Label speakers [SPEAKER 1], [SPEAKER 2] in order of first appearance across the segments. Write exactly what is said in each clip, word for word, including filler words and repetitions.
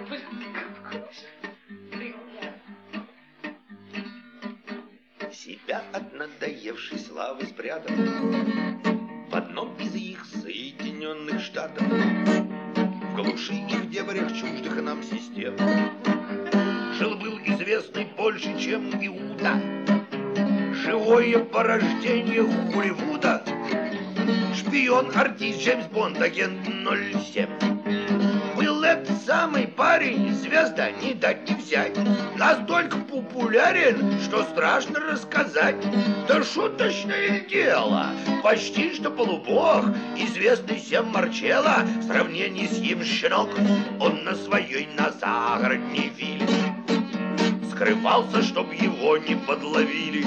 [SPEAKER 1] Себя от надоевшей славы спрятал в одном из их Соединенных Штатов, в глуши и в дебрях чуждых нам систем. Жил-был известный больше, чем Иуда, живое порождение Холливуда, шпион, артист, Джеймс Бонд, агент ноль семь. Был этот самый парень, звезда, не дать не взять, настолько популярен, что страшно рассказать. Да шуточное дело, почти что полубог, известный всем Марчелло, в сравнении с ним щенок. Он на своей на загородней вилле скрывался, чтоб его не подловили,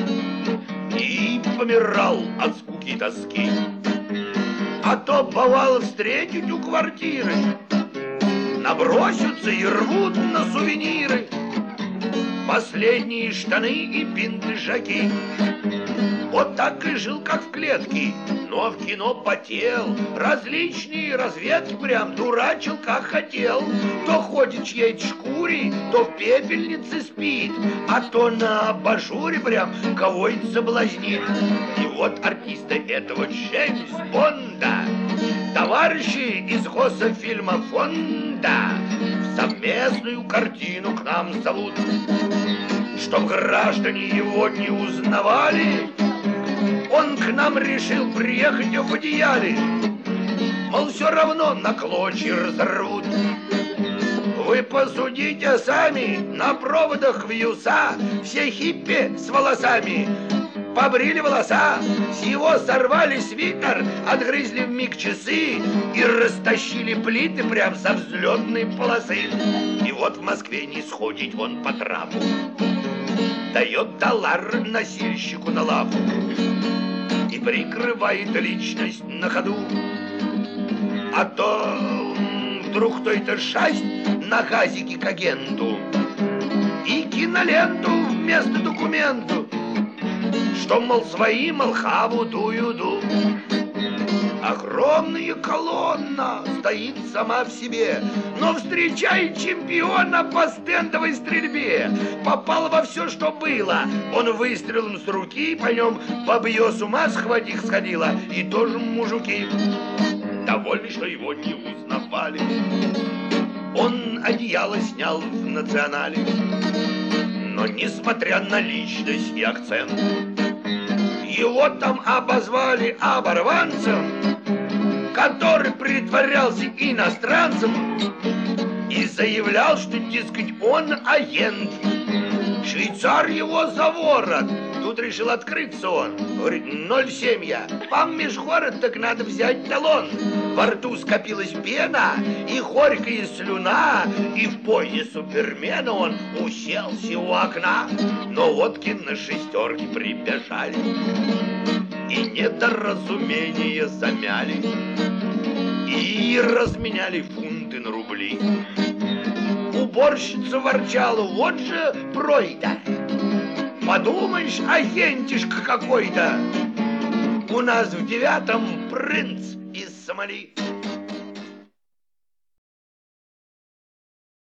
[SPEAKER 1] и помирал от скуки и тоски. А то бывало встретить у квартиры, набросятся и рвут на сувениры последние штаны и пиджаки. Вот так и жил, как в клетке, но в кино потел, различные разведки прям дурачил, как хотел. То ходит в чьей-то шкуре, то в пепельнице спит, а то на абажуре прям кого-нибудь соблазнит. И вот артисты этого Джеймс Бонда товарищи из Госфильма фонда в совместную картину к нам зовут. Чтоб граждане его не узнавали, он к нам решил приехать в одеяле. Мол, все равно на клочья разорвут. Вы посудите сами, на проводах вьюса все хиппи с волосами побрили волоса, с его сорвали свитер, отгрызли вмиг часы и растащили плиты прям со взлетной полосы. И вот в Москве не сходить вон по трапу, дает доллар носильщику на лапу и прикрывает личность на ходу. А то вдруг кто-то шасть на газике к агенту и киноленту вместо документу, что, мол, свои, мол, хаву дую-ду. Огромная колонна стоит сама в себе, но встречает чемпиона по стендовой стрельбе. Попал во все, что было. Он выстрелом с руки, по нем бабье с ума схватих сходила, и тоже мужики. Довольны, что его не узнавали, он одеяло снял в национале. Но несмотря на личность и акцент, его там обозвали оборванцем, который притворялся иностранцем и заявлял, что, дескать, он агент. Швейцар его за ворот. Тут решил открыться он. Говорит, ноль семь я. Вам межгород, так надо взять талон. Во рту скопилась пена и горькая слюна, и в позе супермена он уселся у окна. Но водки на шестерке прибежали и недоразумения замяли, и разменяли фунты на рубли. Уборщица ворчала, вот же пройда. Подумаешь, агентишка какой-то. У нас в девятом принц из Сомали.